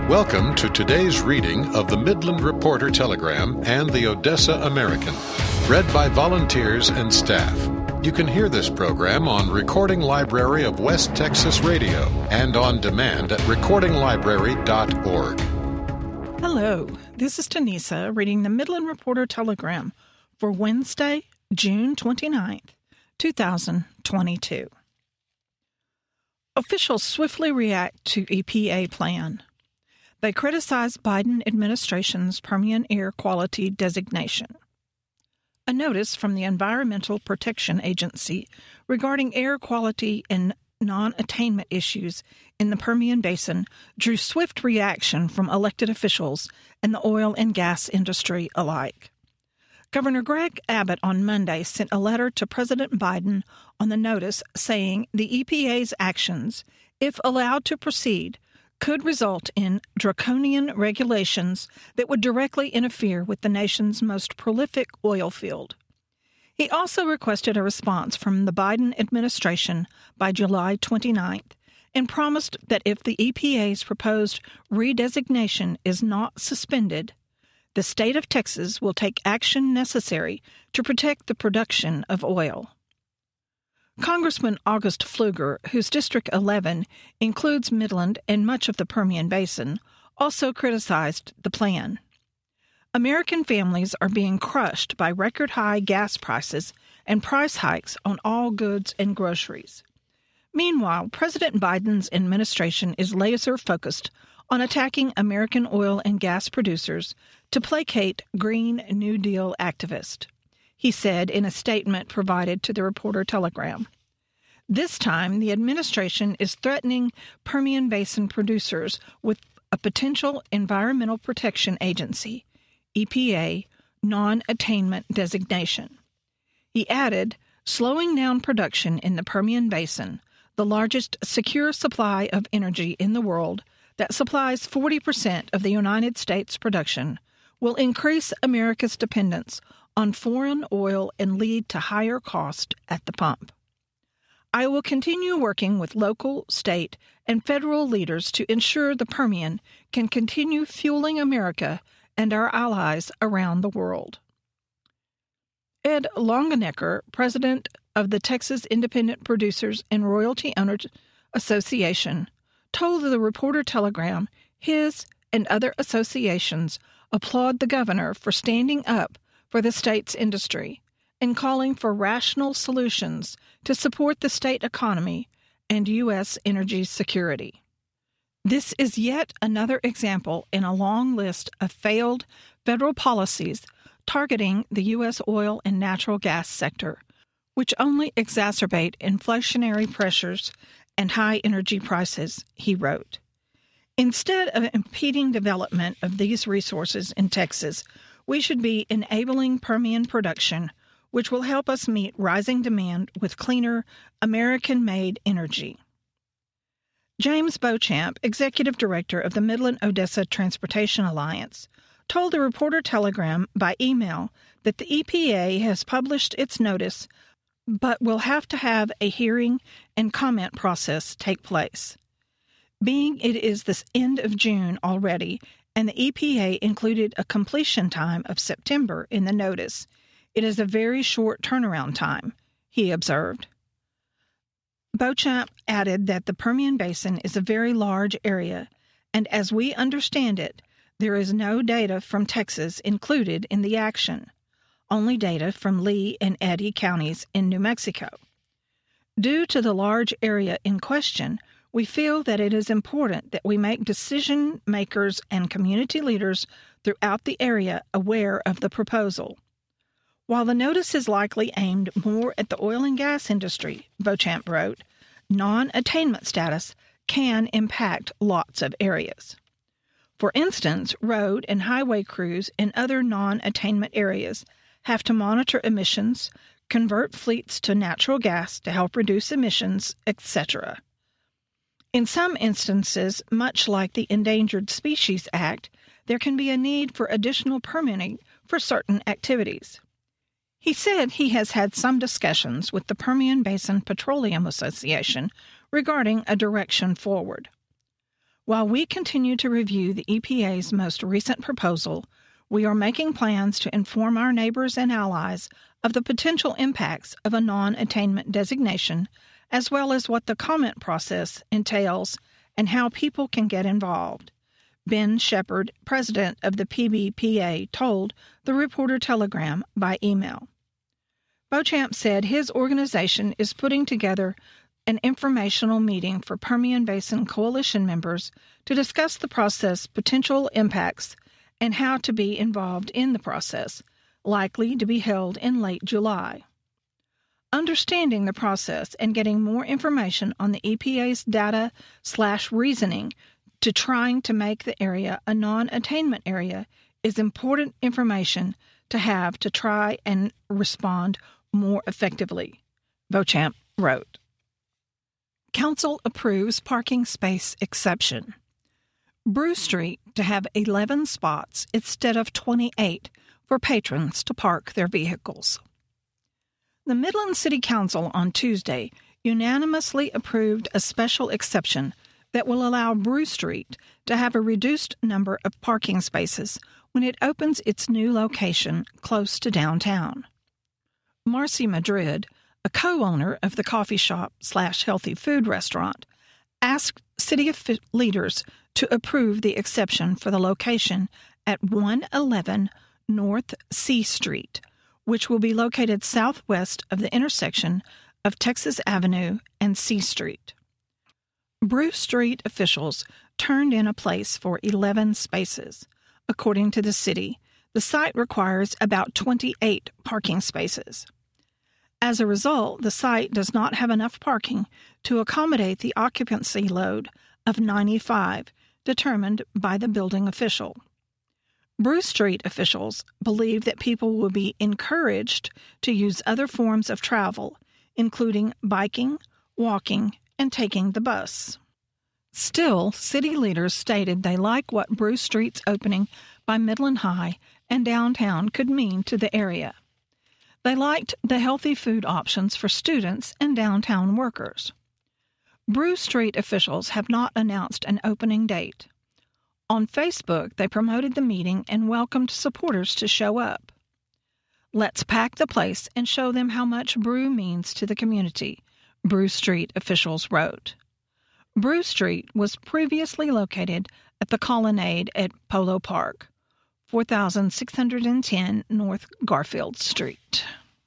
Welcome to today's reading of the Midland Reporter Telegram and the Odessa American, read by volunteers and staff. You can hear this program on Recording Library of West Texas Radio and on demand at recordinglibrary.org. Hello, this is Tanisa reading the Midland Reporter Telegram for Wednesday, June 29th, 2022. Officials swiftly react to EPA plan. They criticize Biden administration's Permian air quality designation. A notice from the Environmental Protection Agency regarding air quality and non-attainment issues in the Permian Basin drew swift reaction from elected officials and the oil and gas industry alike. Governor Greg Abbott on Monday sent a letter to President Biden on the notice saying the EPA's actions, if allowed to proceed, could result in draconian regulations that would directly interfere with the nation's most prolific oil field. He also requested a response from the Biden administration by July 29th and promised that if the EPA's proposed redesignation is not suspended, the state of Texas will take action necessary to protect the production of oil. Congressman August Pfluger, whose District 11 includes Midland and much of the Permian Basin, also criticized the plan. American families are being crushed by record-high gas prices and price hikes on all goods and groceries. Meanwhile, President Biden's administration is laser-focused on attacking American oil and gas producers to placate Green New Deal activists, he said in a statement provided to the Reporter Telegram. This time, the administration is threatening Permian Basin producers with a potential Environmental Protection Agency, EPA, non-attainment designation. He added, slowing down production in the Permian Basin, the largest secure supply of energy in the world that supplies 40% of the United States production, will increase America's dependence on foreign oil and lead to higher cost at the pump. I will continue working with local, state, and federal leaders to ensure the Permian can continue fueling America and our allies around the world. Ed Longenecker, president of the Texas Independent Producers and Royalty Owners Association, told the Reporter Telegram his and other associations applaud the governor for standing up for the state's industry and calling for rational solutions to support the state economy and U.S. energy security. This is yet another example in a long list of failed federal policies targeting the U.S. oil and natural gas sector, which only exacerbate inflationary pressures and high energy prices, he wrote. Instead of impeding development of these resources in Texas, we should be enabling Permian production, which will help us meet rising demand with cleaner, American-made energy. James Beauchamp, executive director of the Midland-Odessa Transportation Alliance, told the Reporter Telegram by email that the EPA has published its notice but will have to have a hearing and comment process take place. Being it is the end of June already, and the EPA included a completion time of September in the notice, it is a very short turnaround time, he observed. Beauchamp added that the Permian Basin is a very large area, and as we understand it, there is no data from Texas included in the action, only data from Lee and Eddy counties in New Mexico. Due to the large area in question, we feel that it is important that we make decision makers and community leaders throughout the area aware of the proposal. While the notice is likely aimed more at the oil and gas industry, Beauchamp wrote, non-attainment status can impact lots of areas. For instance, road and highway crews in other non-attainment areas have to monitor emissions, convert fleets to natural gas to help reduce emissions, etc. In some instances, much like the Endangered Species Act, there can be a need for additional permitting for certain activities. He said he has had some discussions with the Permian Basin Petroleum Association regarding a direction forward. While we continue to review the EPA's most recent proposal, we are making plans to inform our neighbors and allies of the potential impacts of a non-attainment designation, as well as what the comment process entails and how people can get involved. Ben Shepard, president of the PBPA, told the Reporter-Telegram by email. Beauchamp said his organization is putting together an informational meeting for Permian Basin Coalition members to discuss the process, potential impacts, and how to be involved in the process, likely to be held in late July. Understanding the process and getting more information on the EPA's data/reasoning to trying to make the area a non-attainment area is important information to have to try and respond more effectively, Beauchamp wrote. Council approves parking space exception. Brew Street to have 11 spots instead of 28 for patrons to park their vehicles. The Midland City Council on Tuesday unanimously approved a special exception that will allow Brew Street to have a reduced number of parking spaces when it opens its new location close to downtown. Marcy Madrid, a co-owner of the coffee shop/healthy food restaurant, asked city leaders to approve the exception for the location at 111 North C Street, which will be located southwest of the intersection of Texas Avenue and C Street. Brew Street officials turned in a place for 11 spaces. According to the city, the site requires about 28 parking spaces. As a result, the site does not have enough parking to accommodate the occupancy load of 95 determined by the building official. Brew Street officials believe that people will be encouraged to use other forms of travel, including biking, walking, and taking the bus. Still, city leaders stated they like what Brew Street's opening by Midland High and downtown could mean to the area. They liked the healthy food options for students and downtown workers. Brew Street officials have not announced an opening date. On Facebook, they promoted the meeting and welcomed supporters to show up. Let's pack the place and show them how much Brew means to the community, Brew Street officials wrote. Brew Street was previously located at the Colonnade at Polo Park, 4610 North Garfield Street.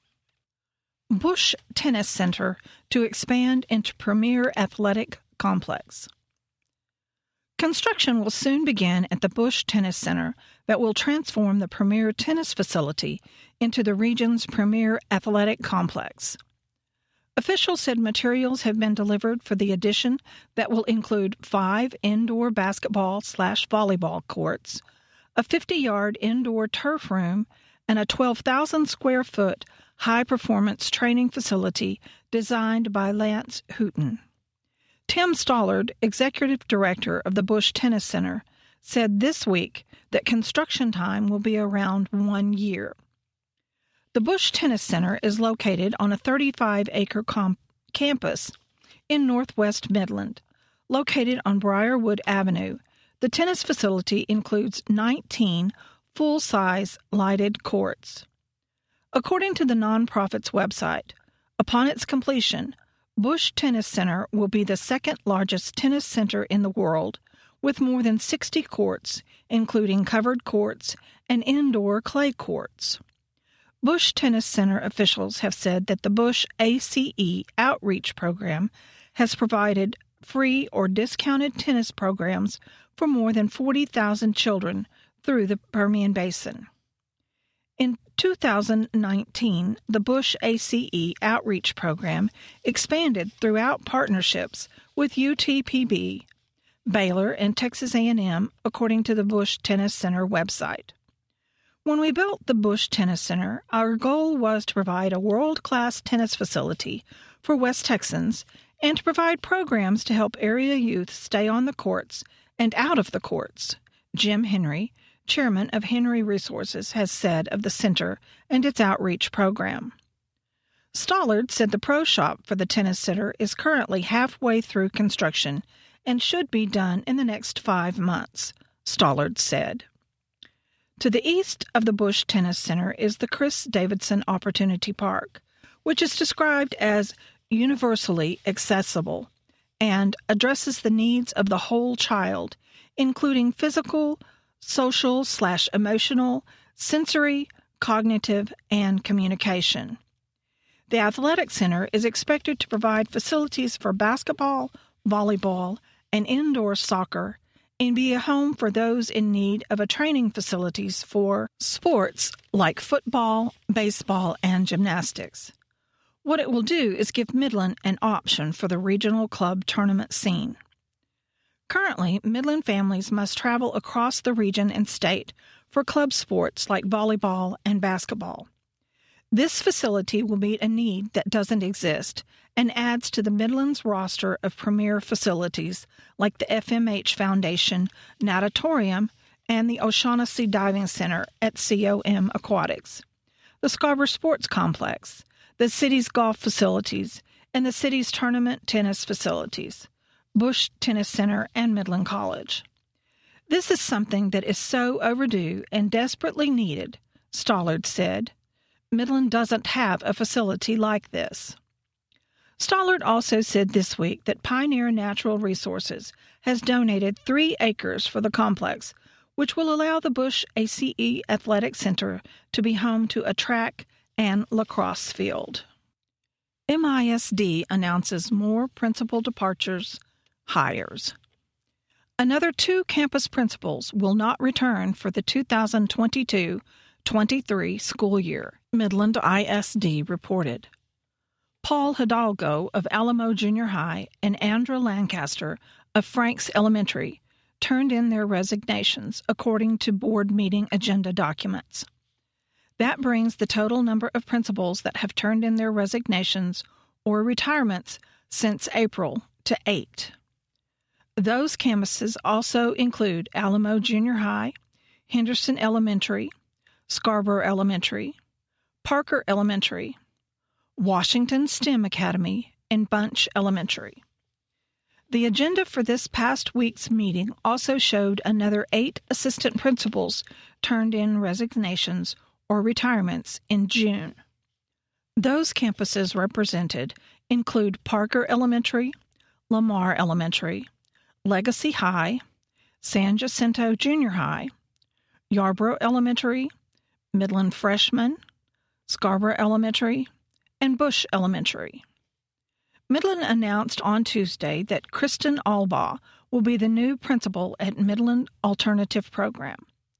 Busch Tennis Center to expand into premier athletic complex. Construction will soon begin at the Busch Tennis Center that will transform the premier tennis facility into the region's premier athletic complex. Officials said materials have been delivered for the addition that will include 5 indoor basketball/volleyball courts, a 50-yard indoor turf room, and a 12,000-square-foot high-performance training facility designed by Lance Hooten. Tim Stollard, executive director of the Busch Tennis Center, said this week that construction time will be around 1 year. The Busch Tennis Center is located on a 35-acre campus in northwest Midland. Located on Briarwood Avenue, the tennis facility includes 19 full-size lighted courts. According to the nonprofit's website, upon its completion, Busch Tennis Center will be the second-largest tennis center in the world, with more than 60 courts, including covered courts and indoor clay courts. Busch Tennis Center officials have said that the Busch ACE outreach program has provided free or discounted tennis programs for more than 40,000 children through the Permian Basin. In 2019, the Busch ACE outreach program expanded throughout partnerships with UTPB, Baylor, and Texas A&M, according to the Busch Tennis Center website. When we built the Busch Tennis Center, our goal was to provide a world-class tennis facility for West Texans and to provide programs to help area youth stay on the courts and out of the courts, Jim Henry, chairman of Henry Resources, has said of the center and its outreach program. Stollard said the pro shop for the tennis center is currently halfway through construction and should be done in the next 5 months, Stollard said. To the east of the Busch Tennis Center is the Chris Davidson Opportunity Park, which is described as universally accessible and addresses the needs of the whole child, including physical, social/emotional, sensory, cognitive, and communication. The athletic center is expected to provide facilities for basketball, volleyball, and indoor soccer, and be a home for those in need of a training facilities for sports like football, baseball, and gymnastics. What it will do is give Midland an option for the regional club tournament scene. Currently, Midland families must travel across the region and state for club sports like volleyball and basketball. This facility will meet a need that doesn't exist and adds to the Midlands roster of premier facilities like the FMH Foundation Natatorium and the O'Shaughnessy Diving Center at COM Aquatics, the Scarborough Sports Complex, the city's golf facilities, and the city's tournament tennis facilities, Busch Tennis Center, and Midland College. This is something that is so overdue and desperately needed, Stollard said. Midland doesn't have a facility like this. Stollard also said this week that Pioneer Natural Resources has donated 3 acres for the complex, which will allow the Busch ACE Athletic Center to be home to a track and lacrosse field. MISD announces more principal departures, hires. Another 2 campus principals will not return for the 2022-23 school year, Midland ISD reported. Paul Hidalgo of Alamo Junior High and Andra Lancaster of Franks Elementary turned in their resignations, according to board meeting agenda documents. That brings the total number of principals that have turned in their resignations or retirements since April to 8. Those campuses also include Alamo Junior High, Henderson Elementary, Scarborough Elementary, Parker Elementary, Washington STEM Academy, and Bunch Elementary. The agenda for this past week's meeting also showed another 8 assistant principals turned in resignations or retirements in June. Those campuses represented include Parker Elementary, Lamar Elementary, Legacy High, San Jacinto Junior High, Yarborough Elementary, Midland Freshman, Scarborough Elementary, and Busch Elementary. Midland announced on Tuesday that Kristen Albaugh will be the new principal at Midland Alternative Program.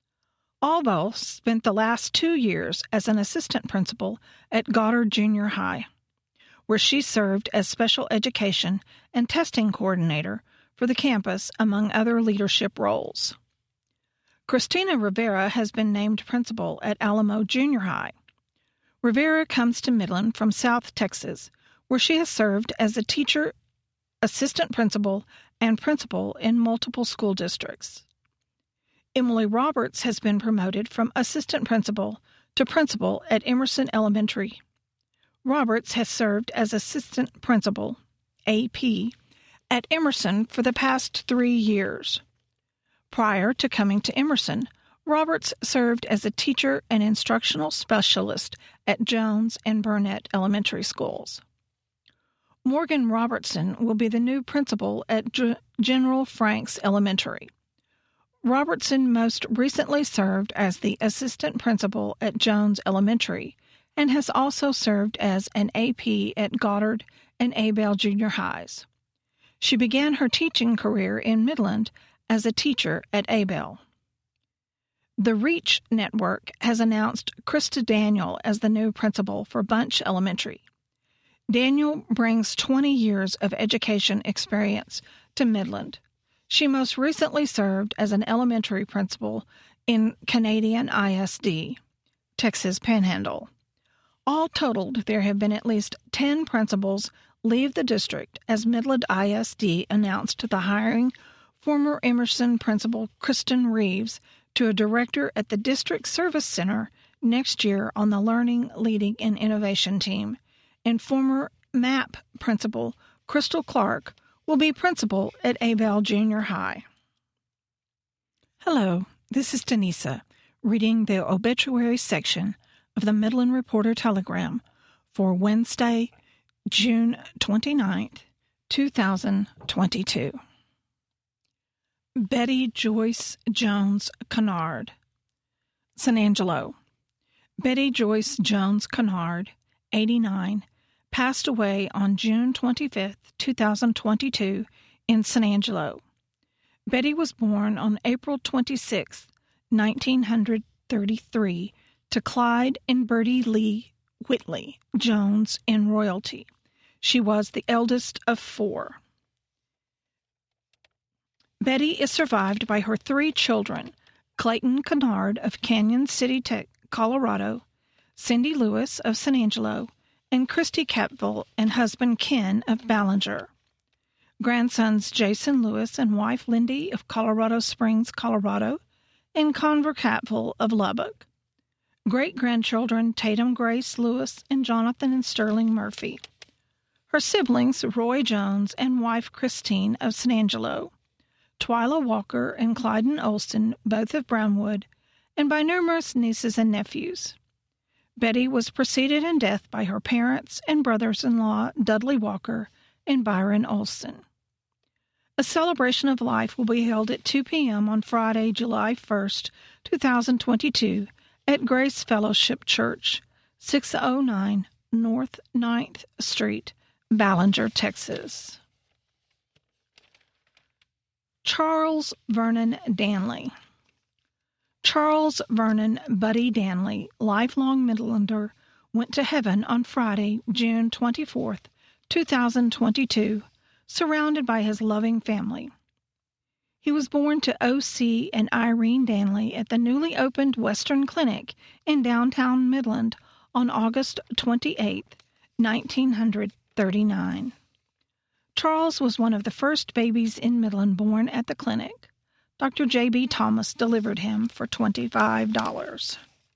Albaugh spent the last 2 years as an assistant principal at Goddard Junior High, where she served as special education and testing coordinator for the campus, among other leadership roles. Christina Rivera has been named principal at Alamo Junior High. Rivera comes to Midland from South Texas, where she has served as a teacher, assistant principal, and principal in multiple school districts. Emily Roberts has been promoted from assistant principal to principal at Emerson Elementary. Roberts has served as assistant principal, AP, at Emerson for the past 3 years. Prior to coming to Emerson, Roberts served as a teacher and instructional specialist at Jones and Burnett Elementary Schools. Morgan Robertson will be the new principal at General Franks Elementary. Robertson most recently served as the assistant principal at Jones Elementary and has also served as an AP at Goddard and Abell Junior Highs. She began her teaching career in Midland as a teacher at Abell. The REACH Network has announced Krista Daniel as the new principal for Bunch Elementary. Daniel brings 20 years of education experience to Midland. She most recently served as an elementary principal in Canadian ISD, Texas Panhandle. All totaled, there have been at least 10 principals leave the district as Midland ISD announced the hiring former Emerson principal Kristen Reeves to a director at the District Service Center next year on the Learning, Leading, and Innovation team, and former MAP principal Crystal Clark will be principal at Abel Junior High. Hello, this is Denisa, reading the obituary section of the Midland Reporter Telegram for Wednesday, June 29th, 2022. Betty Joyce Jones Kennard, San Angelo. Betty Joyce Jones Kennard, 89, passed away on June 25, 2022, in San Angelo. Betty was born on April 26, 1933, to Clyde and Bertie Lee Whitley Jones in Royalty. She was the eldest of 4. Betty is survived by her 3 children, Clayton Kennard of Canyon City, Colorado, Cindy Lewis of San Angelo, and Christy Capville and husband Ken of Ballinger. Grandsons Jason Lewis and wife Lindy of Colorado Springs, Colorado, and Conver Capville of Lubbock. Great-grandchildren Tatum Grace Lewis and Jonathan and Sterling Murphy. Her siblings Roy Jones and wife Christine of San Angelo, Twyla Walker and Clyden Olson, both of Brownwood, and by numerous nieces and nephews. Betty was preceded in death by her parents and brothers-in-law Dudley Walker and Byron Olson. A celebration of life will be held at 2 p.m. on Friday, July 1st, 2022, at Grace Fellowship Church, 609 North 9th Street, Ballinger, Texas. Charles Vernon Danley. Charles Vernon Buddy Danley, lifelong Midlander, went to heaven on Friday, June 24th, 2022, surrounded by his loving family. He was born to O.C. and Irene Danley at the newly opened Western Clinic in downtown Midland on August 28, 1939. Charles was one of the first babies in Midland born at the clinic. Dr. J.B. Thomas delivered him for $25.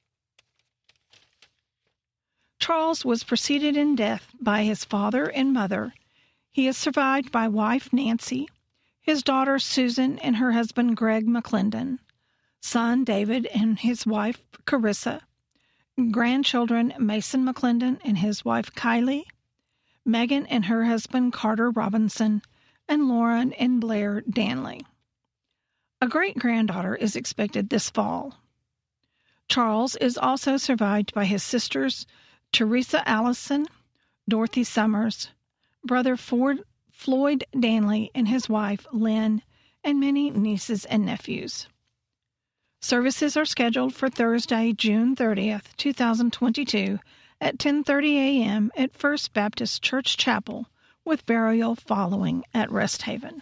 Charles was preceded in death by his father and mother. He is survived by wife Nancy, his daughter Susan and her husband Greg McClendon, son David and his wife Carissa, grandchildren Mason McClendon and his wife Kylie, Megan and her husband Carter Robinson, and Lauren and Blair Danley. A great-granddaughter is expected this fall. Charles is also survived by his sisters Teresa Allison, Dorothy Summers, brother Floyd Danley and his wife Lynn, and many nieces and nephews. Services are scheduled for Thursday, June 30th, 2022, at 10:30 a.m. at First Baptist Church Chapel, with burial following at Rest Haven.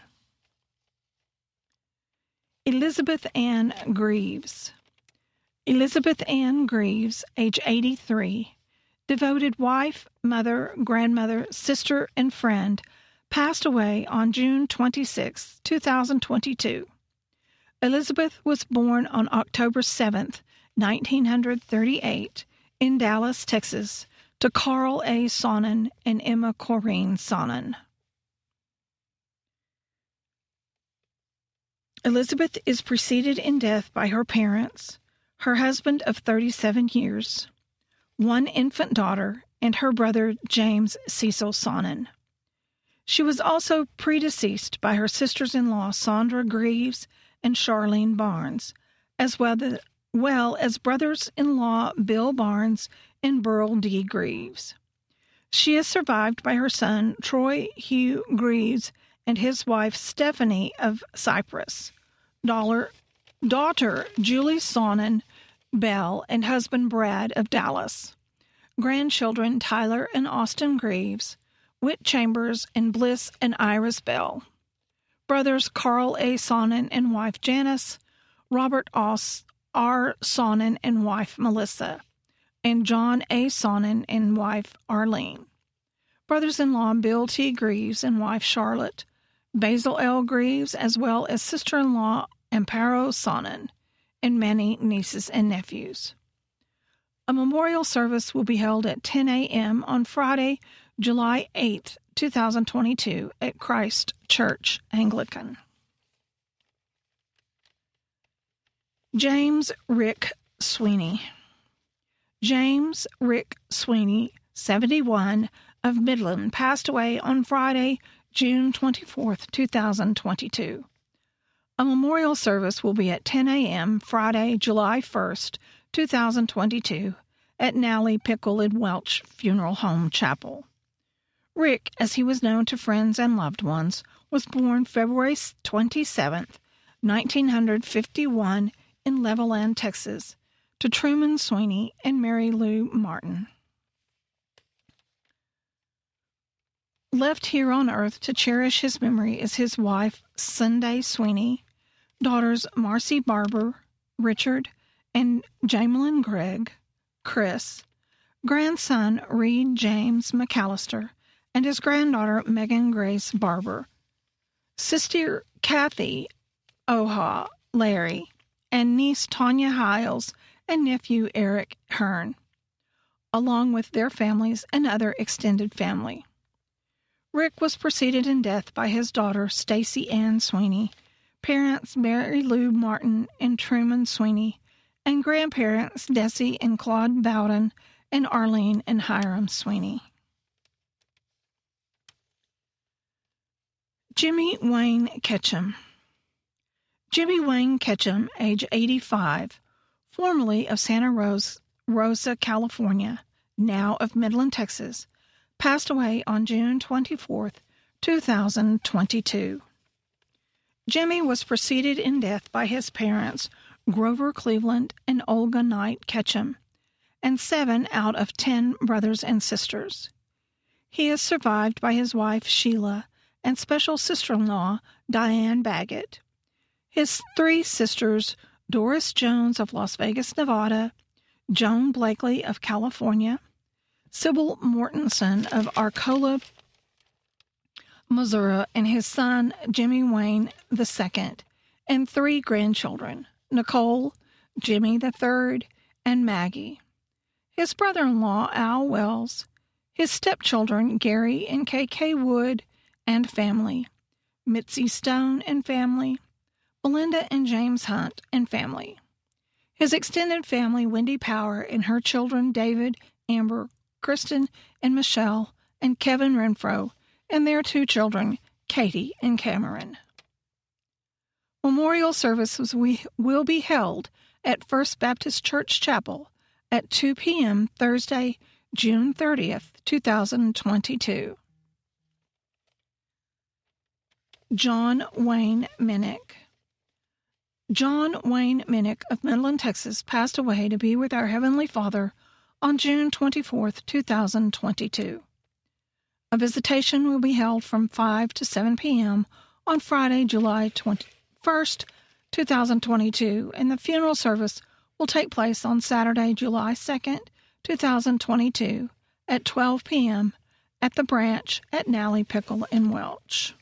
Elizabeth Ann Greaves. Elizabeth Ann Greaves, age 83, devoted wife, mother, grandmother, sister, and friend, passed away on June 26, 2022. Elizabeth was born on October 7, 1938, in Dallas, Texas, to Carl A. Sonnen and Emma Corrine Sonnen. Elizabeth is preceded in death by her parents, her husband of 37 years, 1 infant daughter, and her brother James Cecil Sonnen. She was also predeceased by her sisters-in-law Sandra Greaves and Charlene Barnes, as well as brothers-in-law Bill Barnes and Burl D. Greaves. She is survived by her son Troy Hugh Greaves and his wife Stephanie of Cyprus, daughter Julie Sonnen Bell and husband Brad of Dallas, grandchildren Tyler and Austin Greaves, Whit Chambers and Bliss and Iris Bell, brothers Carl A. Sonnen and wife Janice, Robert R. Sonnen and wife Melissa, and John A. Sonnen and wife Arlene, brothers-in-law Bill T. Greaves and wife Charlotte, Basil L. Greaves, as well as sister-in-law Amparo Sonnen, and many nieces and nephews. A memorial service will be held at 10 a.m. on Friday, July 8, 2022 at Christ Church Anglican. James Rick Sweeney. James Rick Sweeney, 71, of Midland, passed away on Friday, June 24, 2022. A memorial service will be at 10 a.m. Friday, July 1st, 2022, at Nally Pickle in Welch Funeral Home Chapel. Rick, as he was known to friends and loved ones, was born February 27, 1951, in Levelland, Texas, to Truman Sweeney and Mary Lou Martin. Left here on earth to cherish his memory is his wife, Sunday Sweeney, daughters Marcy Barber, Richard, and Jamelyn Gregg, Chris, grandson Reed James McAllister, and his granddaughter Megan Grace Barber, sister Kathy Oha Larry, and niece Tanya Hiles and nephew Eric Hearn, along with their families and other extended family. Rick was preceded in death by his daughter Stacy Ann Sweeney, parents Mary Lou Martin and Truman Sweeney, and grandparents Desi and Claude Bowden and Arlene and Hiram Sweeney. Jimmy Wayne Ketchum. Jimmy Wayne Ketchum, age 85, formerly of Santa Rosa, California, now of Midland, Texas, passed away on June 24, 2022. Jimmy was preceded in death by his parents, Grover Cleveland and Olga Knight Ketchum, and 7 out of 10 brothers and sisters. He is survived by his wife, Sheila, and special sister-in-law, Diane Baggett. His 3 sisters, Doris Jones of Las Vegas, Nevada, Joan Blakely of California, Sybil Mortensen of Arcola, Missouri, and his son, Jimmy Wayne II, and 3 grandchildren, Nicole, Jimmy III, and Maggie. His brother-in-law, Al Wells, his stepchildren, Gary and K.K. Wood, and family, Mitzi Stone and family, Belinda and James Hunt and family. His extended family, Wendy Power and her children, David, Amber, Kristen, and Michelle, and Kevin Renfro, and their 2 children, Katie and Cameron. Memorial services will be held at First Baptist Church Chapel at 2 p.m. Thursday, June 30th, 2022. John Wayne Minnick. John Wayne Minnick of Midland, Texas, passed away to be with our Heavenly Father on June 24, 2022. A visitation will be held from 5 to 7 p.m. on Friday, July 21st, 2022, and the funeral service will take place on Saturday, July 2nd, 2022, at 12 p.m. at the branch at Nally Pickle in Welch.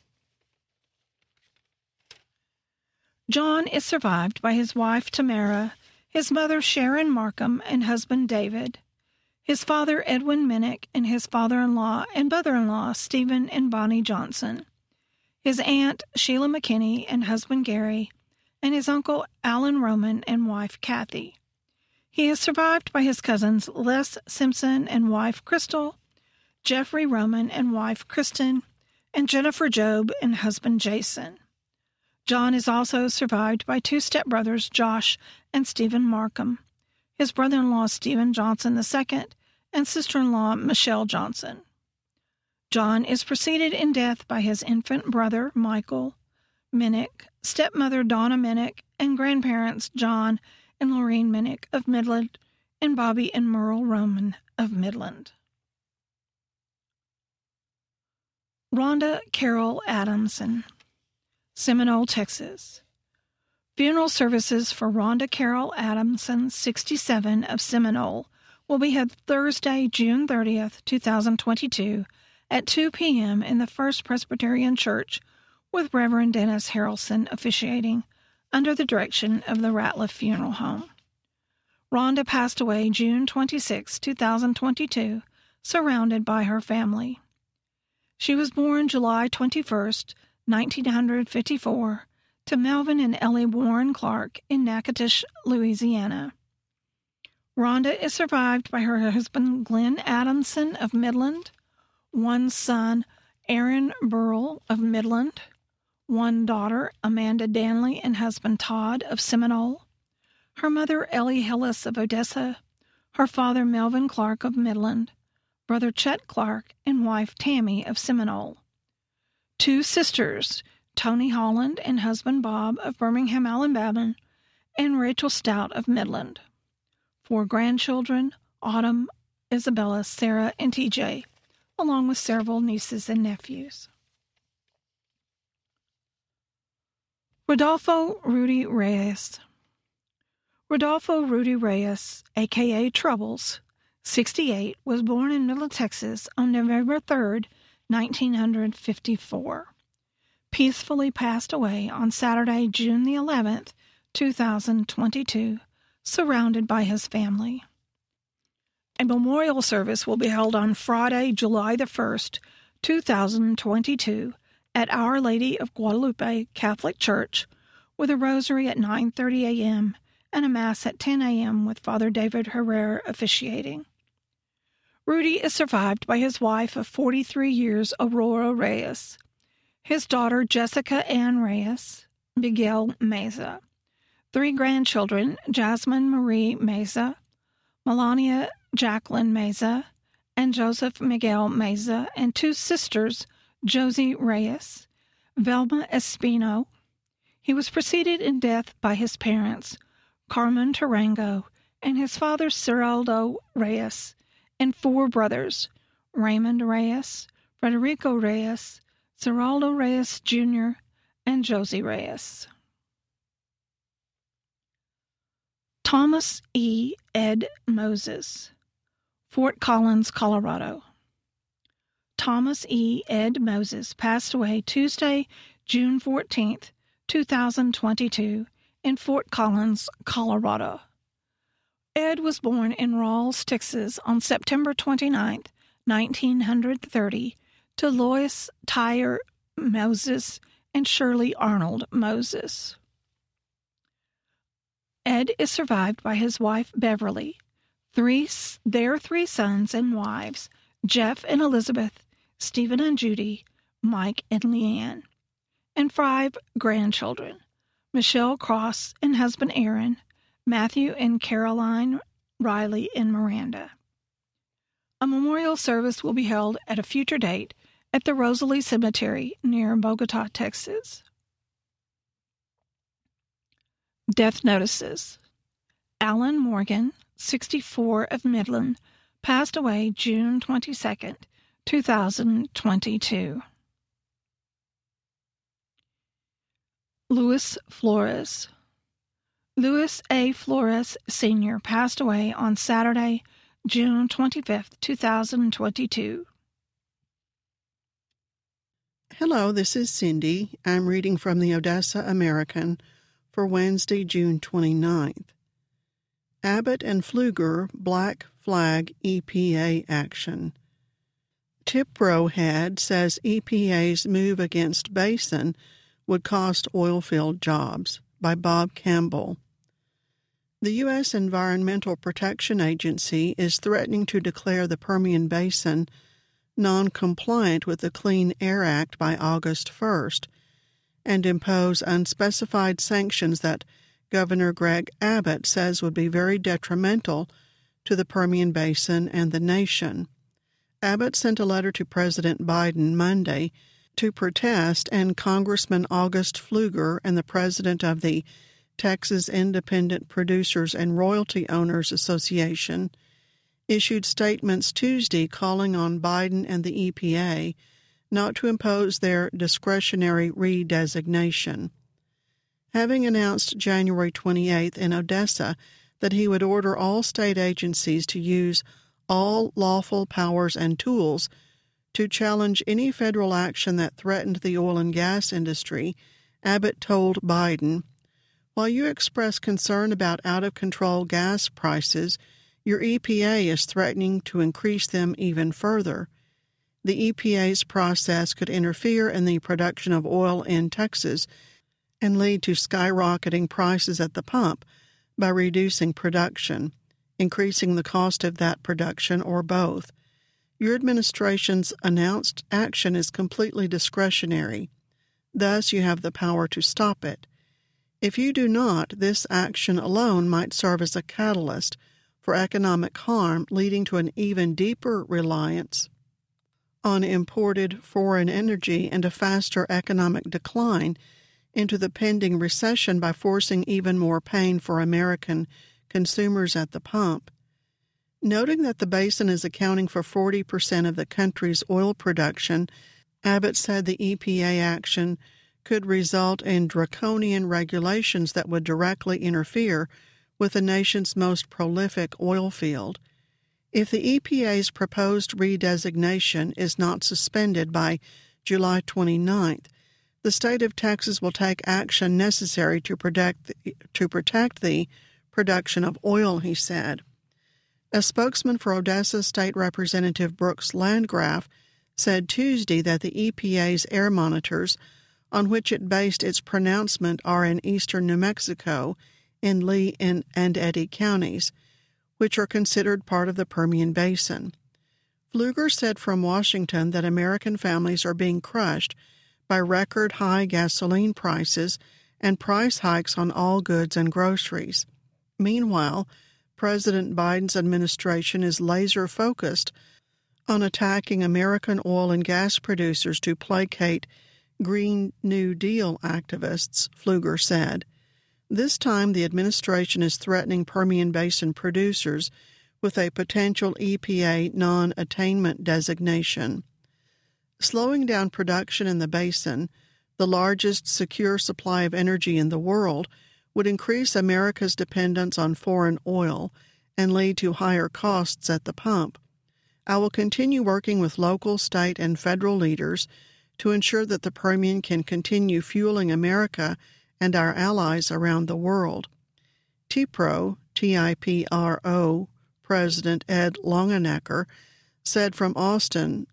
John is survived by his wife, Tamara, his mother, Sharon Markham, and husband, David, his father, Edwin Minnick, and his father-in-law and brother-in-law, Stephen and Bonnie Johnson, his aunt, Sheila McKinney, and husband, Gary, and his uncle, Alan Roman, and wife, Kathy. He is survived by his cousins, Les Simpson and wife, Crystal, Jeffrey Roman and wife, Kristen, and Jennifer Job and husband, Jason. John is also survived by 2 stepbrothers, Josh and Stephen Markham, his brother-in-law, Stephen Johnson II, and sister-in-law, Michelle Johnson. John is preceded in death by his infant brother, Michael Minnick, stepmother, Donna Minnick, and grandparents, John and Lorraine Minnick of Midland, and Bobby and Merle Roman of Midland. Rhonda Carol Adamson, Seminole, Texas. Funeral services for Rhonda Carol Adamson, 67, of Seminole, will be held Thursday, June 30th, 2022, at 2 p.m. in the First Presbyterian Church, with Reverend Dennis Harrelson officiating, under the direction of the Ratliff Funeral Home. Rhonda passed away June 26, 2022, surrounded by her family. She was born July 21st, 1954, to Melvin and Ellie Warren Clark in Natchitoches, Louisiana. Rhonda is survived by her husband Glenn Adamson of Midland, one son Aaron Burrell of Midland, one daughter Amanda Danley and husband Todd of Seminole, her mother Ellie Hillis of Odessa, her father Melvin Clark of Midland, brother Chet Clark, and wife Tammy of Seminole. Two sisters, Tony Holland and husband Bob of Birmingham, Alabama, and Rachel Stout of Midland. 4 grandchildren, Autumn, Isabella, Sarah, and TJ, along with several nieces and nephews. Rodolfo Rudy Reyes. Rodolfo Rudy Reyes, a.k.a. Troubles, 68, was born in Middle Texas on November 3, 1954. Peacefully passed away on Saturday, June the 11th, 2022, surrounded by his family. A memorial service will be held on Friday, July the 1st, 2022, at Our Lady of Guadalupe Catholic Church, with a rosary at 9:30 a.m. and a Mass at 10 a.m. with Father David Herrera officiating. Rudy is survived by his wife of 43 years, Aurora Reyes, his daughter Jessica Ann Reyes, Miguel Meza, 3 grandchildren, Jasmine Marie Meza, Melania Jacqueline Meza, and Joseph Miguel Meza, and 2 sisters, Josie Reyes, Velma Espino. He was preceded in death by his parents, Carmen Tarango, and his father, Ciraldo Reyes, and 4 brothers, Raymond Reyes, Federico Reyes, Ciraldo Reyes Jr., and Josie Reyes. Thomas E. Ed Moses, Fort Collins, Colorado. Thomas E. Ed Moses passed away Tuesday, June 14, 2022, in Fort Collins, Colorado. Ed was born in Rawls, Texas on September 29, 1930, to Lois Tyre Moses and Shirley Arnold Moses. Ed is survived by his wife Beverly, their 3 sons and wives, Jeff and Elizabeth, Stephen and Judy, Mike and Leanne, and 5 grandchildren, Michelle Cross and husband Aaron, Matthew and Caroline, Riley, and Miranda. A memorial service will be held at a future date at the Rosalie Cemetery near Bogota, Texas. Death notices. Alan Morgan, 64, of Midland, passed away June 22, 2022. Luis Flores. Luis A. Flores, Sr., passed away on Saturday, June 25, 2022. Hello, this is Cindy. I'm reading from the Odessa American for Wednesday, June 29th. Abbott and Pfluger Black Flag EPA action. TIPRO head says EPA's move against Basin would cost oilfield jobs, by Bob Campbell. The U.S. Environmental Protection Agency is threatening to declare the Permian Basin non-compliant with the Clean Air Act by August 1st and impose unspecified sanctions that Governor Greg Abbott says would be very detrimental to the Permian Basin and the nation. Abbott sent a letter to President Biden Monday to protest, and Congressman August Pfluger and the president of the Texas Independent Producers and Royalty Owners Association issued statements Tuesday calling on Biden and the EPA not to impose their discretionary redesignation. Having announced January 28th in Odessa that he would order all state agencies to use all lawful powers and tools to challenge any federal action that threatened the oil and gas industry, Abbott told Biden, "While you express concern about out-of-control gas prices, your EPA is threatening to increase them even further. The EPA's process could interfere in the production of oil in Texas and lead to skyrocketing prices at the pump by reducing production, increasing the cost of that production, or both. Your administration's announced action is completely discretionary. Thus, you have the power to stop it. If you do not, this action alone might serve as a catalyst for economic harm, leading to an even deeper reliance on imported foreign energy and a faster economic decline into the pending recession by forcing even more pain for American consumers at the pump. Noting that the basin is accounting for 40% of the country's oil production, Abbott said the EPA action could result in draconian regulations that would directly interfere with the nation's most prolific oil field. If the EPA's proposed redesignation is not suspended by July 29th, the state of Texas will take action necessary to protect the production of oil, he said. A spokesman for Odessa State Representative Brooks Landgraf said Tuesday that the EPA's air monitors, on which it based its pronouncement, are in eastern New Mexico, in Lee and Eddy counties, which are considered part of the Permian Basin. Pfluger said from Washington that American families are being crushed by record-high gasoline prices and price hikes on all goods and groceries. Meanwhile, President Biden's administration is laser-focused on attacking American oil and gas producers to placate Green New Deal activists, Pfluger said. This time, the administration is threatening Permian Basin producers with a potential EPA non-attainment designation. Slowing down production in the basin, the largest secure supply of energy in the world, would increase America's dependence on foreign oil and lead to higher costs at the pump. I will continue working with local, state, and federal leaders to ensure that the Permian can continue fueling America and our allies around the world. TIPRO, T-I-P-R-O, President Ed Longenecker, said from Austin,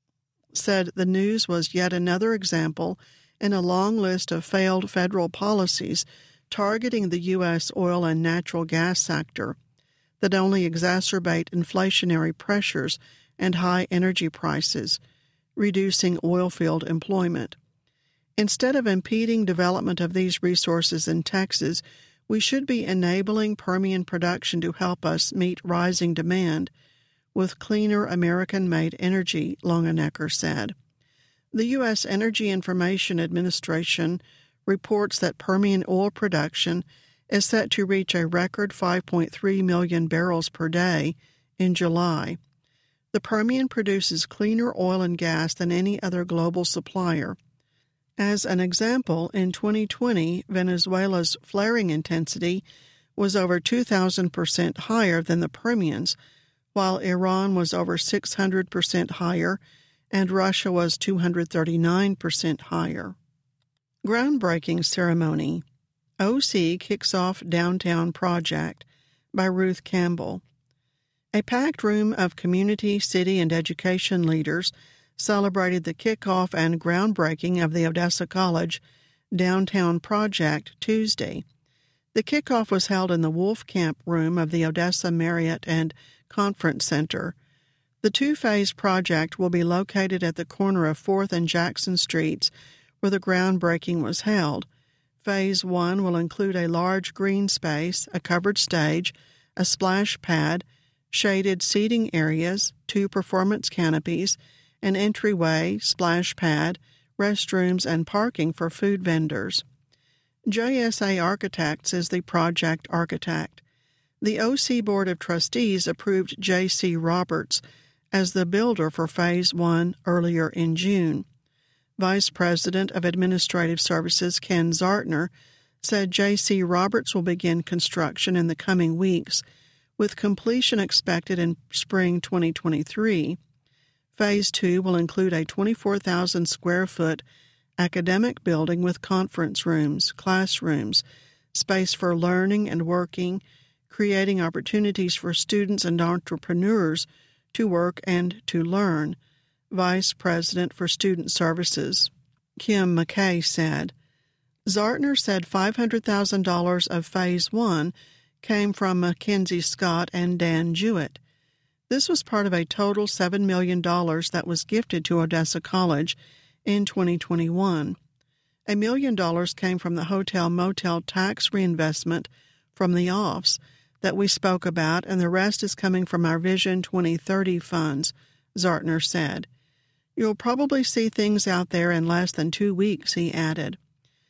said the news was yet another example in a long list of failed federal policies targeting the U.S. oil and natural gas sector that only exacerbate inflationary pressures and high energy prices, reducing oilfield employment. Instead of impeding development of these resources in Texas, we should be enabling Permian production to help us meet rising demand with cleaner American-made energy, Longenecker said. The U.S. Energy Information Administration reports that Permian oil production is set to reach a record 5.3 million barrels per day in July. The Permian produces cleaner oil and gas than any other global supplier. As an example, in 2020, Venezuela's flaring intensity was over 2,000% higher than the Permian's, while Iran was over 600% higher and Russia was 239% higher. Groundbreaking ceremony. OC kicks off downtown project by Ruth Campbell. A packed room of community, city, and education leaders celebrated the kickoff and groundbreaking of the Odessa College downtown project Tuesday. The kickoff was held in the Wolf Camp room of the Odessa Marriott and Conference Center. The two-phase project will be located at the corner of 4th and Jackson Streets, where the groundbreaking was held. Phase 1 will include a large green space, a covered stage, a splash pad, shaded seating areas, 2 performance canopies, an entryway, splash pad, restrooms, and parking for food vendors. JSA Architects is the project architect. The OC Board of Trustees approved J.C. Roberts as the builder for Phase 1 earlier in June. Vice President of Administrative Services Ken Zartner said J.C. Roberts will begin construction in the coming weeks, with completion expected in spring 2023. Phase 2 will include a 24,000-square-foot academic building with conference rooms, classrooms, space for learning and working, creating opportunities for students and entrepreneurs to work and to learn. Vice President for Student Services, Kim McKay, said. Zartner said $500,000 of Phase 1 came from Mackenzie Scott and Dan Jewett. This was part of a total $7 million that was gifted to Odessa College in 2021. $1 million came from the hotel-motel tax reinvestment from the offs that we spoke about, and the rest is coming from our Vision 2030 funds, Zartner said. You'll probably see things out there in less than 2 weeks, he added.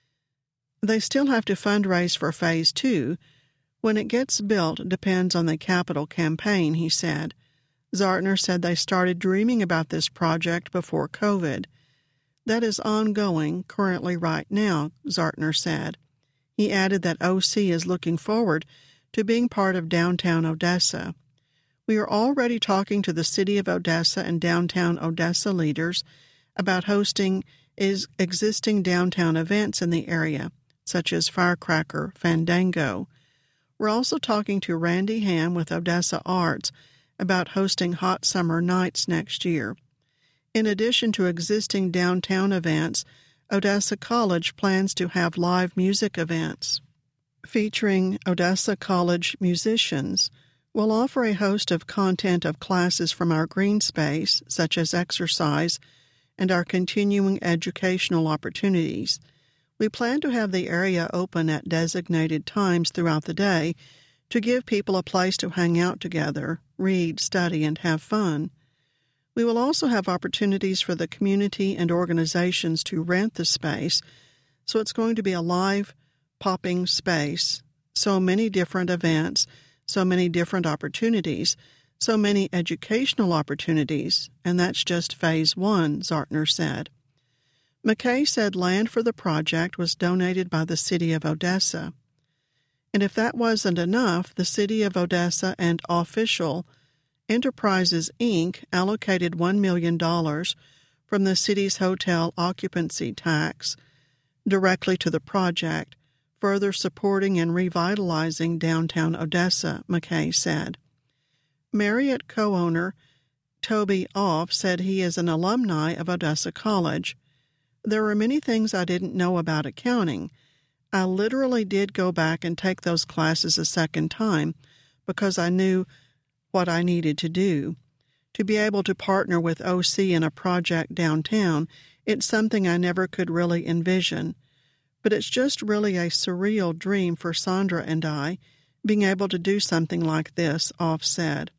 They still have to fundraise for Phase 2. When it gets built depends on the capital campaign, he said. Zartner said they started dreaming about this project before COVID. That is ongoing currently right now, Zartner said. He added that OC is looking forward to being part of downtown Odessa. We are already talking to the City of Odessa and downtown Odessa leaders about hosting existing downtown events in the area, such as Firecracker Fandango. We're also talking to Randy Ham with Odessa Arts about hosting Hot Summer Nights next year. In addition to existing downtown events, Odessa College plans to have live music events featuring Odessa College musicians. We'll offer a host of content of classes from our green space, such as exercise, and our continuing educational opportunities. We plan to have the area open at designated times throughout the day to give people a place to hang out together, read, study, and have fun. We will also have opportunities for the community and organizations to rent the space, so it's going to be a live, popping space, so many different events, so many different opportunities, so many educational opportunities, and that's just Phase 1, Zartner said. McKay said land for the project was donated by the City of Odessa. And if that wasn't enough, the City of Odessa and Official Enterprises, Inc. allocated $1 million from the city's hotel occupancy tax directly to the project, further supporting and revitalizing downtown Odessa, McKay said. Marriott co-owner Toby Off said he is an alumni of Odessa College. There were many things I didn't know about accounting. I literally did go back and take those classes a second time because I knew what I needed to do. To be able to partner with OC in a project downtown, it's something I never could really envision. But it's just really a surreal dream for Sandra and I, being able to do something like this, Off said.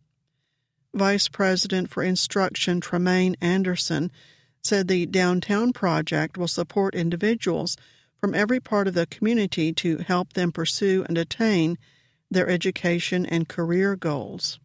Vice President for Instruction Tremaine Anderson said the downtown project will support individuals from every part of the community to help them pursue and attain their education and career goals.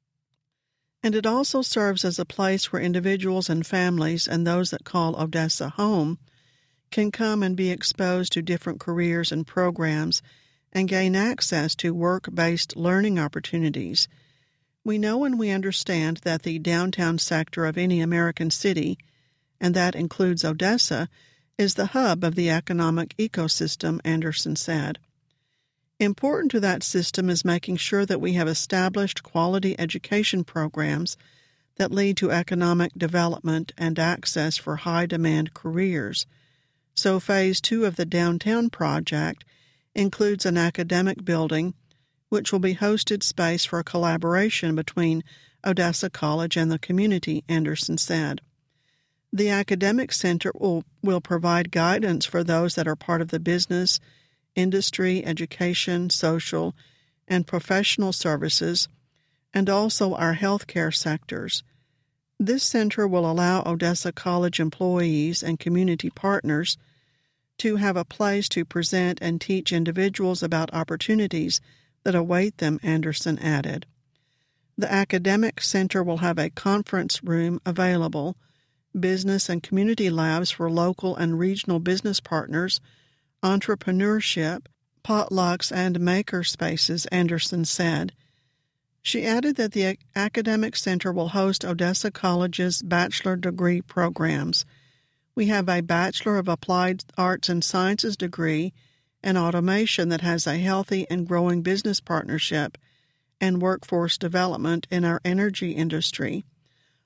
And it also serves as a place where individuals and families and those that call Odessa home can come and be exposed to different careers and programs and gain access to work-based learning opportunities. We know and we understand that the downtown sector of any American city, and that includes Odessa, is the hub of the economic ecosystem, Anderson said. Important to that system is making sure that we have established quality education programs that lead to economic development and access for high-demand careers. So Phase 2 of the downtown project includes an academic building, which will be hosted space for a collaboration between Odessa College and the community, Anderson said. The academic center will provide guidance for those that are part of the business, industry, education, social, and professional services, and also our healthcare sectors. This center will allow Odessa College employees and community partners to have a place to present and teach individuals about opportunities that await them, Anderson added. The academic center will have a conference room available, business and community labs for local and regional business partners, entrepreneurship, potlucks, and maker spaces, Anderson said. She added that the academic center will host Odessa College's bachelor degree programs. We have a Bachelor of Applied Arts and Sciences degree in automation that has a healthy and growing business partnership and workforce development in our energy industry.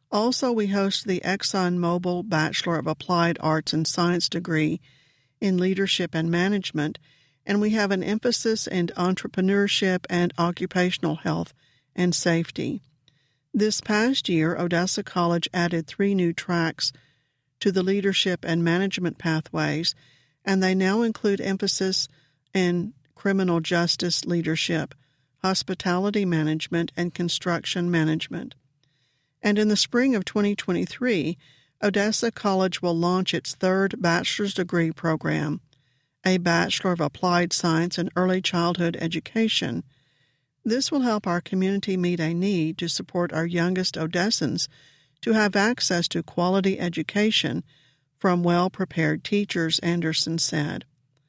Also, we host the ExxonMobil Bachelor of Applied Arts and Science degree in Leadership and Management, and we have an emphasis in entrepreneurship and occupational health and safety. This past year, Odessa College added 3 new tracks to the leadership and management pathways, and they now include emphasis in criminal justice leadership, hospitality management, and construction management. And in the spring of 2023, Odessa College will launch its 3rd bachelor's degree program, a Bachelor of Applied Science in Early Childhood Education. This will help our community meet a need to support our youngest Odessans to have access to quality education from well-prepared teachers, Anderson said.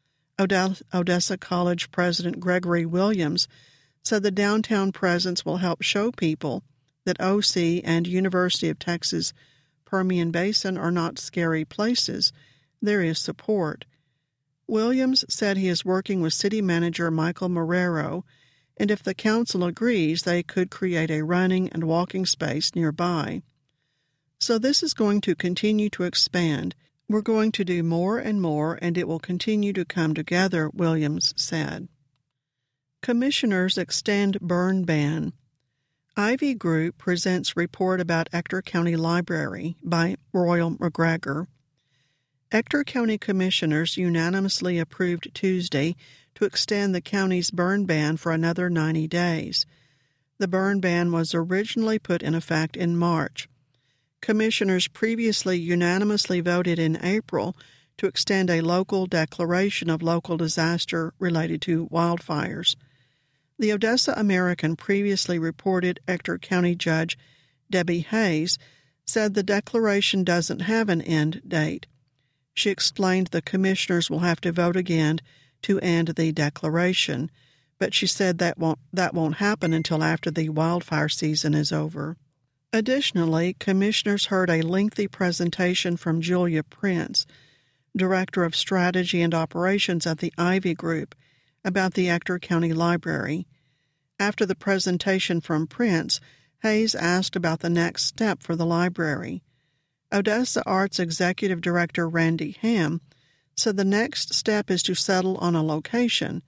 Odessa College President Gregory Williams said the downtown presence will help show people that OC and University of Texas Permian Basin are not scary places. There is support. Williams said he is working with City Manager Michael Marrero, and if the council agrees, they could create a running and walking space nearby. So this is going to continue to expand. We're going to do more and more, and it will continue to come together, Williams said. Commissioners extend burn ban. Ivy Group presents report about Ector County Library by Royal McGregor. Ector County Commissioners unanimously approved Tuesday to extend the county's burn ban for another 90 days. The burn ban was originally put in effect in March. Commissioners previously unanimously voted in April to extend a local declaration of local disaster related to wildfires. The Odessa American previously reported Ector County Judge Debbie Hayes said the declaration doesn't have an end date. She explained the commissioners will have to vote again to end the declaration, but she said that won't happen until after the wildfire season is over. Additionally, commissioners heard a lengthy presentation from Julia Prince, Director of Strategy and Operations at the Ivy Group, about the Ector County Library. After the presentation from Prince, Hayes asked about the next step for the library. Odessa Arts Executive Director Randy Ham said the next step is to settle on a location.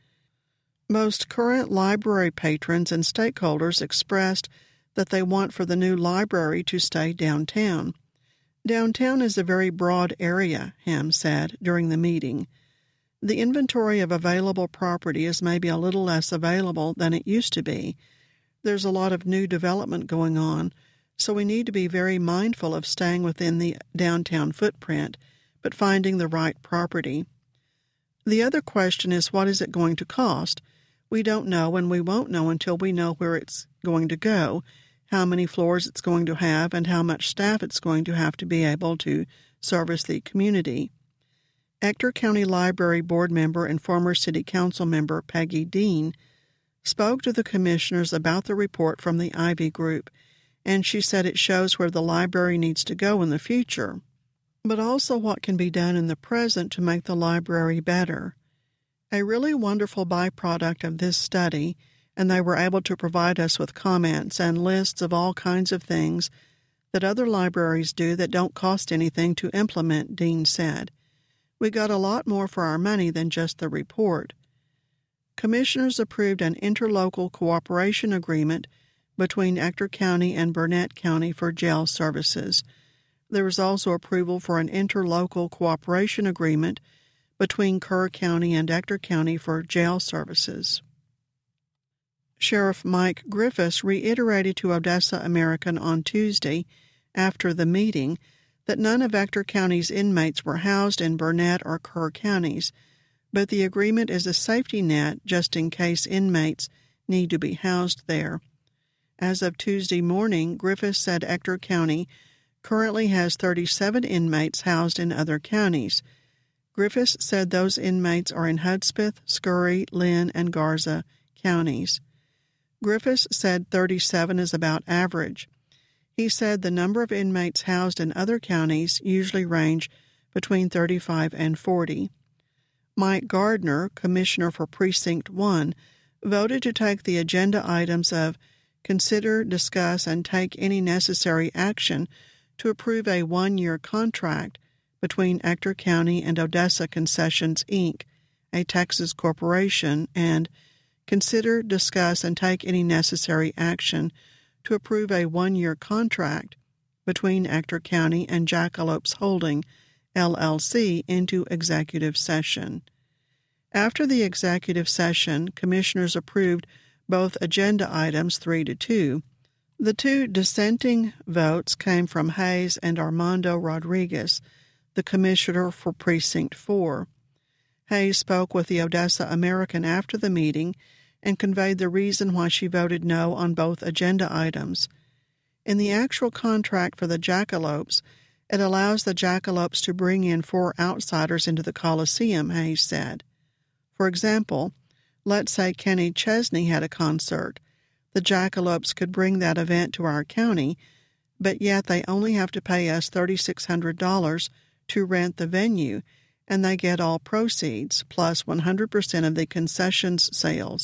Most current library patrons and stakeholders expressed that they want for the new library to stay downtown. Downtown is a very broad area, Ham said during the meeting. The inventory of available property is maybe a little less available than it used to be. There's a lot of new development going on, so we need to be very mindful of staying within the downtown footprint, but finding the right property. The other question is, what is it going to cost? We don't know, and we won't know until we know where it's going to go, how many floors it's going to have, and how much staff it's going to have to be able to service the community. Ector County Library Board member and former City Council member Peggy Dean spoke to the commissioners about the report from the Ivy Group, and she said it shows where the library needs to go in the future, but also what can be done in the present to make the library better. A really wonderful byproduct of this study, and they were able to provide us with comments and lists of all kinds of things that other libraries do that don't cost anything to implement, Dean said. We got a lot more for our money than just the report. Commissioners approved an interlocal cooperation agreement between Ector County and Burnett County for jail services. There was also approval for an interlocal cooperation agreement between Kerr County and Ector County for jail services. Sheriff Mike Griffiths reiterated to Odessa American on Tuesday, after the meeting, that none of Ector County's inmates were housed in Burnett or Kerr counties, but the agreement is a safety net just in case inmates need to be housed there. As of Tuesday morning, Griffiths said Ector County currently has 37 inmates housed in other counties. Griffiths said those inmates are in Hudspeth, Scurry, Lynn, and Garza counties. Griffiths said 37 is about average. He said the number of inmates housed in other counties usually range between 35 and 40. Mike Gardner, Commissioner for Precinct 1, voted to take the agenda items of consider, discuss, and take any necessary action to approve a 1-year contract between Ector County and Odessa Concessions, Inc., a Texas corporation, and consider, discuss, and take any necessary action to approve a 1-year contract between Ector County and Jackalopes Holding, LLC, into executive session. After the executive session, Commissioners approved both agenda items 3-2. The 2 dissenting votes came from Hayes and Armando Rodriguez, the Commissioner for Precinct 4. Hayes spoke with the Odessa American after the meeting and conveyed the reason why she voted no on both agenda items. In the actual contract for the Jackalopes, it allows the Jackalopes to bring in 4 outsiders into the Coliseum, Hayes said. For example, let's say Kenny Chesney had a concert. The Jackalopes could bring that event to our county, but yet they only have to pay us $3,600 to rent the venue, and they get all proceeds, plus 100% of the concessions sales.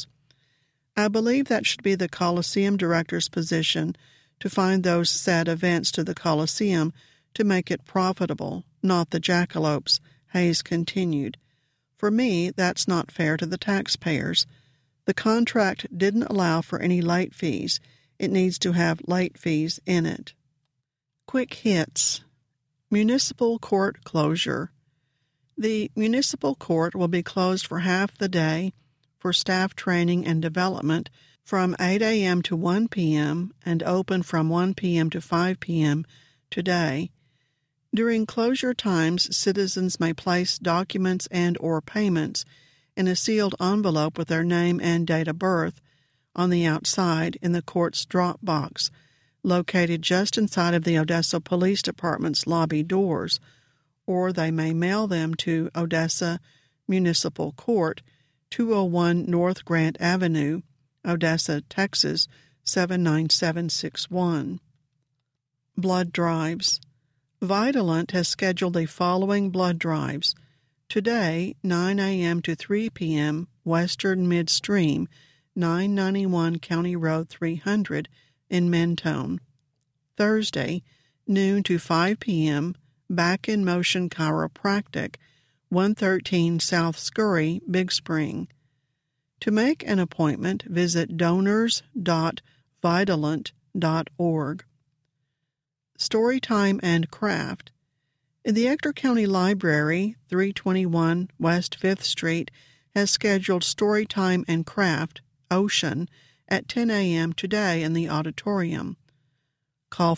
I believe that should be the Coliseum director's position to find those said events to the Coliseum to make it profitable, not the Jackalopes, Hayes continued. For me, that's not fair to the taxpayers. The contract didn't allow for any late fees. It needs to have late fees in it. Quick hits. Municipal court closure. The municipal court will be closed for half the day for staff training and development from 8 a.m. to 1 p.m. and open from 1 p.m. to 5 p.m. today. During closure times, citizens may place documents and/or payments in a sealed envelope with their name and date of birth on the outside in the court's drop box, located just inside of the Odessa Police Department's lobby doors, or they may mail them to Odessa Municipal Court, 201 North Grant Avenue, Odessa, Texas, 79761. Blood drives. Vitalant has scheduled the following blood drives. Today, 9 a.m. to 3 p.m., Western Midstream, 991 County Road 300 in Mentone. Thursday, noon to 5 p.m., Back in Motion Chiropractic, 113 South Scurry, Big Spring. To make an appointment, visit donors.vitalant.org. Storytime and Craft. The Ector County Library, 321 West 5th Street, has scheduled Storytime and Craft, Ocean, at 10 a.m. today in the auditorium. Call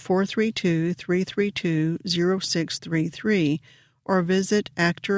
432-332-0633 or visit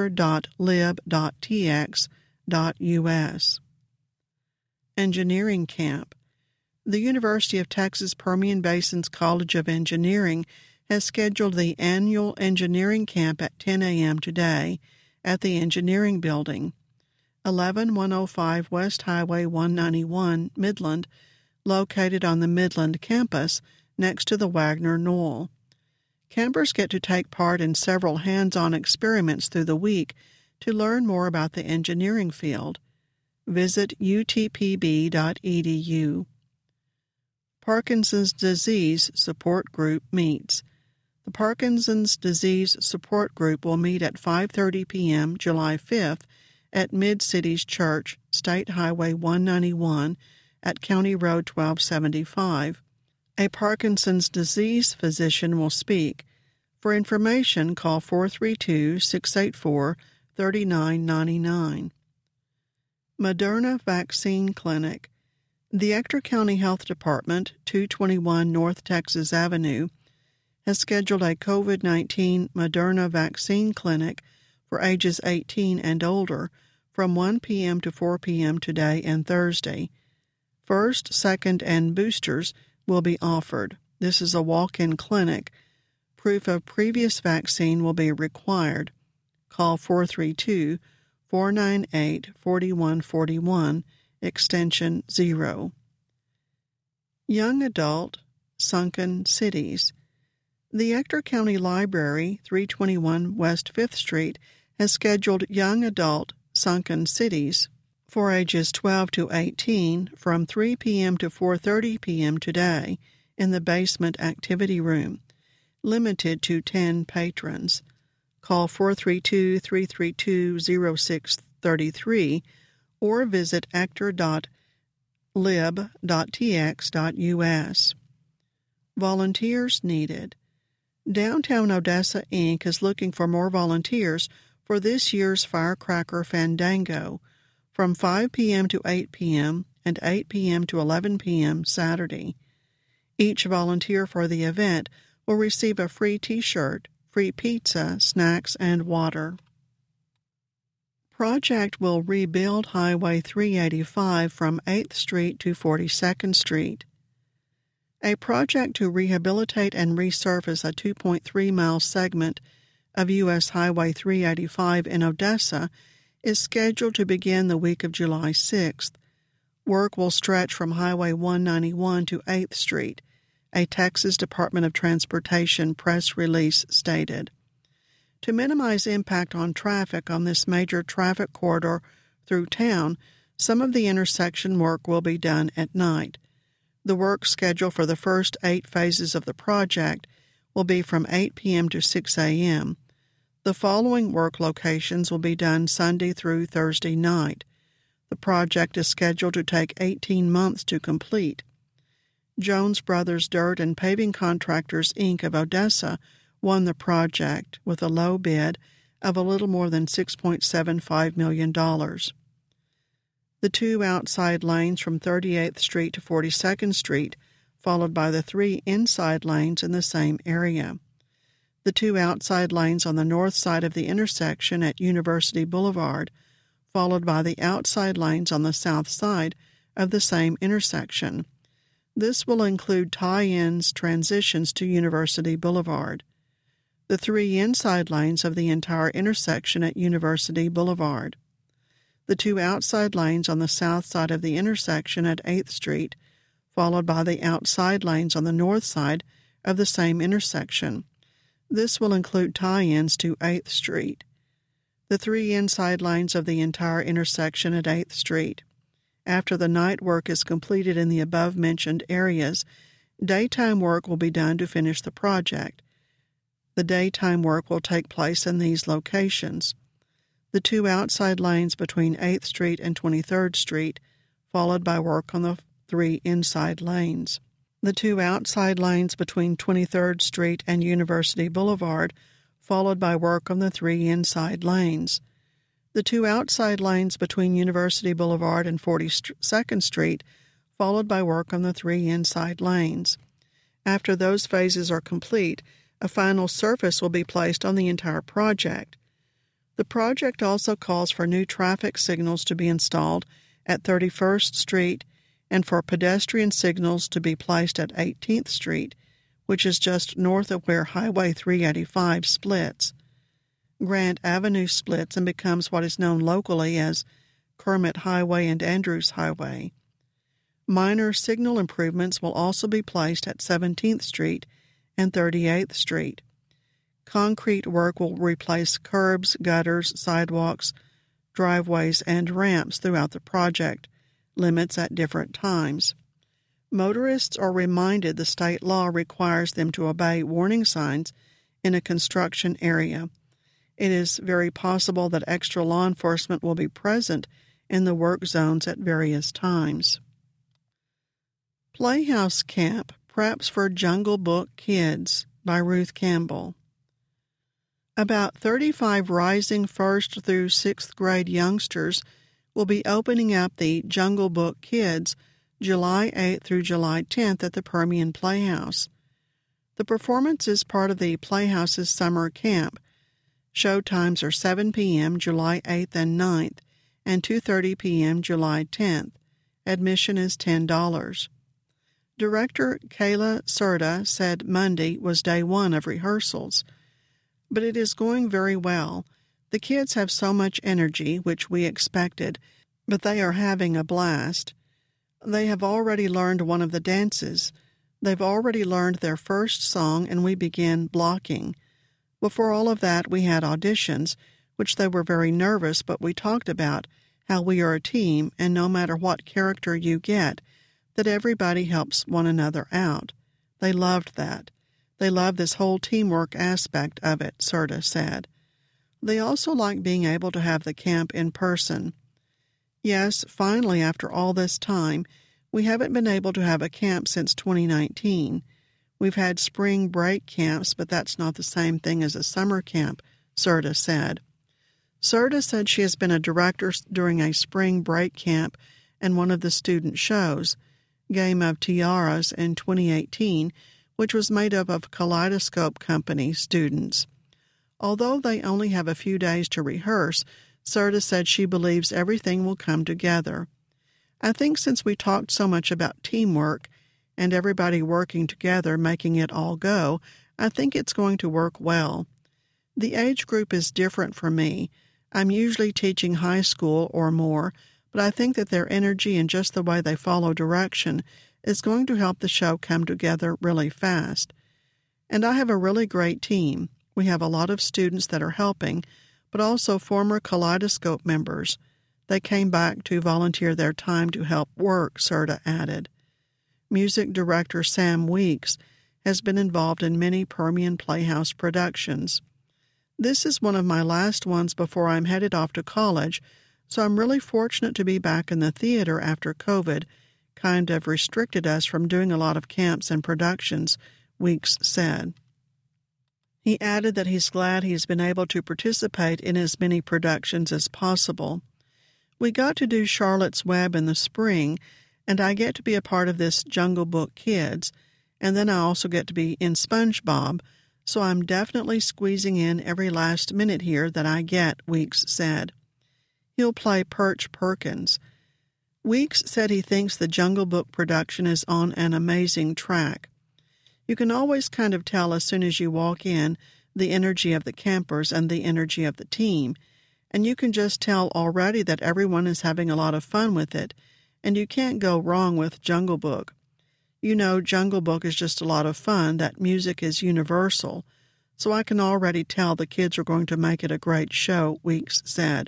actor.lib.tx.us. Engineering Camp. The University of Texas Permian Basin's College of Engineering has scheduled the annual engineering camp at 10 a.m. today at the Engineering Building, 11105 West Highway 191, Midland, located on the Midland campus next to the Wagner Knoll. Campers get to take part in several hands-on experiments through the week to learn more about the engineering field. Visit utpb.edu. Parkinson's Disease Support Group meets. The Parkinson's Disease Support Group will meet at 5:30 p.m. July 5th at Mid-Cities Church, State Highway 191 at County Road 1275. A Parkinson's disease physician will speak. For information, call 432-684-3999. Moderna Vaccine Clinic. The Ector County Health Department, 221 North Texas Avenue, has scheduled a COVID-19 Moderna vaccine clinic for ages 18 and older from 1 p.m. to 4 p.m. today and Thursday. First, second, and boosters will be offered. This is a walk-in clinic. Proof of previous vaccine will be required. Call 432-498-4141, extension 0. Young Adult, Sunken Cities. The Ector County Library, 321 West 5th Street, has scheduled Young Adult, Sunken Cities for ages 12 to 18 from 3 p.m. to 4:30 p.m. today in the basement activity room, limited to 10 patrons. Call 432-332-0633 or visit actor.lib.tx.us. Volunteers needed. Downtown Odessa, Inc. is looking for more volunteers for this year's Firecracker Fandango from 5 p.m. to 8 p.m. and 8 p.m. to 11 p.m. Saturday. Each volunteer for the event will receive a free T-shirt, free pizza, snacks, and water. Project will rebuild Highway 385 from 8th Street to 42nd Street. A project to rehabilitate and resurface a 2.3-mile segment of U.S. Highway 385 in Odessa is scheduled to begin the week of July 6th. Work will stretch from Highway 191 to 8th Street, a Texas Department of Transportation press release stated. To minimize impact on traffic on this major traffic corridor through town, some of the intersection work will be done at night. The work schedule for the first 8 phases of the project will be from 8 p.m. to 6 a.m. The following work locations will be done Sunday through Thursday night. The project is scheduled to take 18 months to complete. Jones Brothers Dirt and Paving Contractors, Inc. of Odessa won the project with a low bid of a little more than $6.75 million. The 2 outside lanes from 38th Street to 42nd Street, followed by the 3 inside lanes in the same area. The 2 outside lanes on the north side of the intersection at University Boulevard, followed by the outside lanes on the south side of the same intersection. This will include tie-ins transitions to University Boulevard. The 3 inside lanes of the entire intersection at University Boulevard. The 2 outside lanes on the south side of the intersection at 8th Street, followed by the outside lanes on the north side of the same intersection. This will include tie-ins to 8th Street. The 3 inside lanes of the entire intersection at 8th Street. After the night work is completed in the above-mentioned areas, daytime work will be done to finish the project. The daytime work will take place in these locations. The 2 outside lanes between 8th Street and 23rd Street, followed by work on the 3 inside lanes. The 2 outside lanes between 23rd Street and University Boulevard, followed by work on the 3 inside lanes. The 2 outside lanes between University Boulevard and 42nd Street, followed by work on the 3 inside lanes. After those phases are complete, a final surface will be placed on the entire project. The project also calls for new traffic signals to be installed at 31st Street and for pedestrian signals to be placed at 18th Street, which is just north of where Highway 385 splits. Grant Avenue splits and becomes what is known locally as Kermit Highway and Andrews Highway. Minor signal improvements will also be placed at 17th Street and 38th Street. Concrete work will replace curbs, gutters, sidewalks, driveways, and ramps throughout the project, limits at different times. Motorists are reminded the state law requires them to obey warning signs in a construction area. It is very possible that extra law enforcement will be present in the work zones at various times. Playhouse Camp Preps for Jungle Book Kids by Ruth Campbell. About 35 rising 1st through 6th grade youngsters will be opening up the Jungle Book Kids July 8th through July 10th at the Permian Playhouse. The performance is part of the Playhouse's summer camp. Show times are 7 p.m. July 8th and 9th and 2:30 p.m. July 10th. Admission is $10. Director Kayla Serta said Monday was day 1 of rehearsals. But it is going very well. The kids have so much energy, which we expected, but they are having a blast. They have already learned one of the dances. They've already learned their first song, and we began blocking. Before all of that, we had auditions, which they were very nervous, but we talked about how we are a team, and no matter what character you get, that everybody helps one another out. They loved that. They love this whole teamwork aspect of it, Serta said. They also like being able to have the camp in person. Yes, finally, after all this time, we haven't been able to have a camp since 2019. We've had spring break camps, but that's not the same thing as a summer camp, Serta said. Serta said she has been a director during a spring break camp and one of the student shows, Game of Tiaras, in 2018, which was made up of Kaleidoscope Company students. Although they only have a few days to rehearse, Serta said she believes everything will come together. I think since we talked so much about teamwork and everybody working together, making it all go, I think it's going to work well. The age group is different for me. I'm usually teaching high school or more, but I think that their energy and just the way they follow direction is going to help the show come together really fast. And I have a really great team. We have a lot of students that are helping, but also former Kaleidoscope members. They came back to volunteer their time to help work, Serta added. Music director Sam Weeks has been involved in many Permian Playhouse productions. This is one of my last ones before I'm headed off to college, so I'm really fortunate to be back in the theater after COVID kind of restricted us from doing a lot of camps and productions, Weeks said. He added that he's glad he's been able to participate in as many productions as possible. We got to do Charlotte's Web in the spring, and I get to be a part of this Jungle Book Kids, and then I also get to be in SpongeBob, so I'm definitely squeezing in every last minute here that I get, Weeks said. He'll play Perch Perkins. Weeks said he thinks the Jungle Book production is on an amazing track. You can always kind of tell as soon as you walk in the energy of the campers and the energy of the team, and you can just tell already that everyone is having a lot of fun with it, and you can't go wrong with Jungle Book. You know, Jungle Book is just a lot of fun, that music is universal, so I can already tell the kids are going to make it a great show, Weeks said.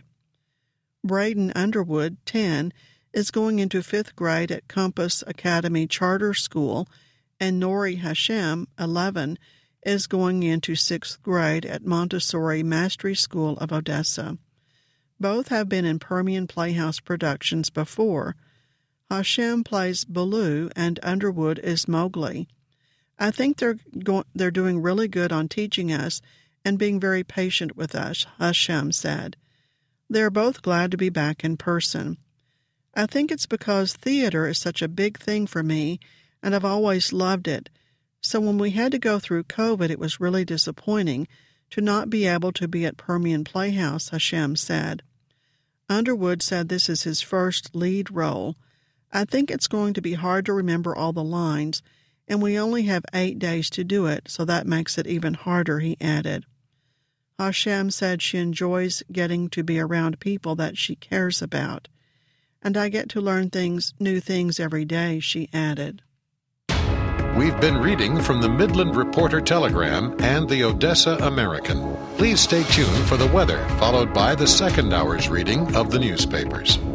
Braden Underwood, 10, is going into 5th grade at Compass Academy Charter School, and Nori Hashem, 11, is going into 6th grade at Montessori Mastery School of Odessa. Both have been in Permian Playhouse productions before. Hashem plays Baloo and Underwood is Mowgli. I think they're doing really good on teaching us and being very patient with us, Hashem said. They're both glad to be back in person. I think it's because theater is such a big thing for me, and I've always loved it. So when we had to go through COVID, it was really disappointing to not be able to be at Permian Playhouse, Hashem said. Underwood said this is his first lead role. I think it's going to be hard to remember all the lines, and we only have 8 days to do it, so that makes it even harder, he added. Hashem said she enjoys getting to be around people that she cares about. And I get to learn new things every day, she added. We've been reading from the Midland Reporter Telegram and the Odessa American. Please stay tuned for the weather, followed by the second hour's reading of the newspapers.